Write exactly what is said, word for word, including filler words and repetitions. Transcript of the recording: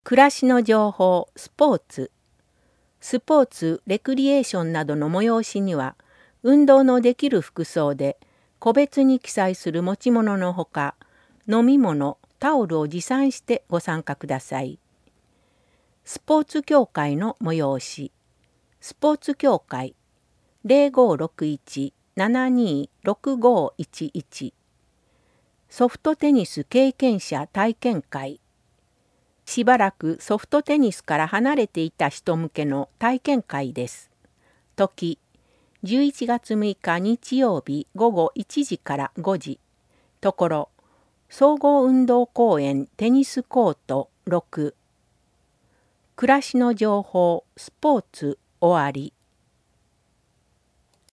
暮らしの情報、スポーツ。スポーツ、レクリエーションなどの催しには、運動のできる服装で、個別に記載する持ち物のほか、飲み物、タオルを持参してご参加ください。スポーツ協会の催し。スポーツ協会 ゼロごろくいち ななにろくごいちいち ソフトテニス経験者体験会。しばらくソフトテニスから離れていた人向けの体験会です。時、じゅういちがつむいか日曜日午後いちじからごじ。ところ、総合運動公園テニスコートろく。暮らしの情報、スポーツ終わり。